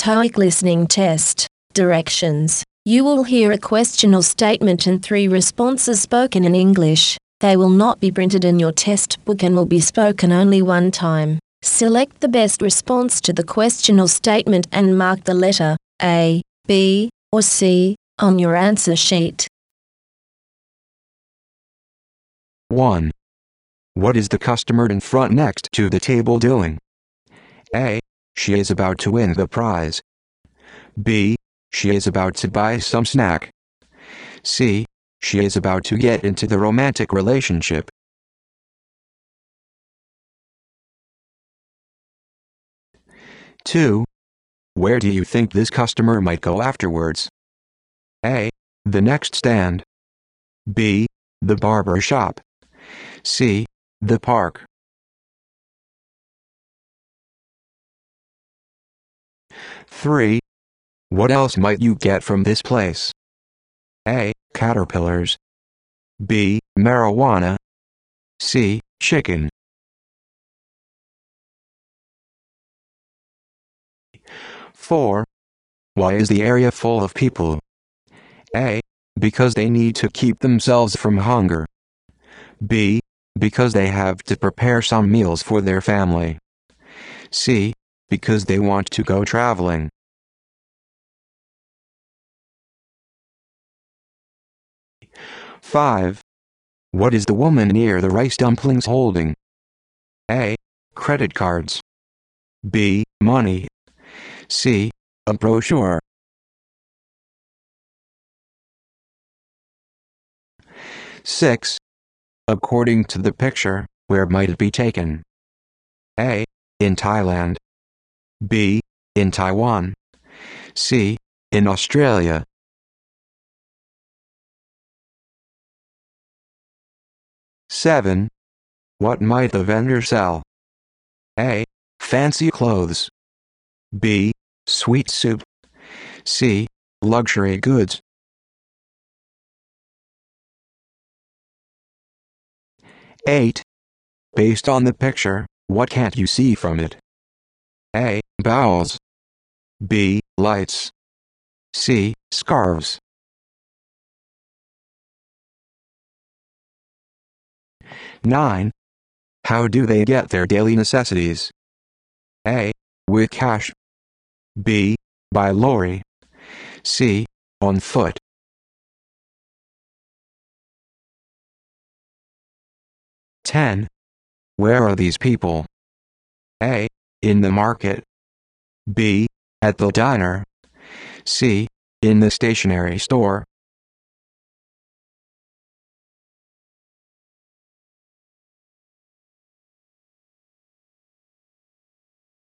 TOEIC listening test. Directions. You will hear a question or statement and 3 responses spoken in English. They will not be printed in your test book and will be spoken only one time. Select the best response to the question or statement and mark the letter A, B, or C on your answer sheet. 1. What is the customer in front next to the table doing? A. She is about to win the prize. B. She is about to buy some snack. C. She is about to get into the romantic relationship. Two. Where do you think this customer might go afterwards? A. The next stand. B. The barber shop. C. The park. 3. What else might you get from this place? A. Caterpillars. B. Marijuana. C. Chicken. 4. Why is the area full of people? A. Because they need to keep themselves from hunger. B. Because they have to prepare some meals for their family. C. Because they want to go traveling. 5. What is the woman near the rice dumplings holding? A. Credit cards. B. Money. C. A brochure. 6. According to the picture, where might it be taken? A. In Thailand. B. In Taiwan. C. In Australia. 7. What might the vendor sell? A. Fancy clothes. B. Sweet soup. C. Luxury goods. 8. Based on the picture, what can't you see from it? A. Bowels. B. Lights. C. Scarves. 9. How do they get their daily necessities? A. With cash. B. By lorry. C. On foot. 10. Where are these people? A. In the market. B. At the diner. C. In the stationery store.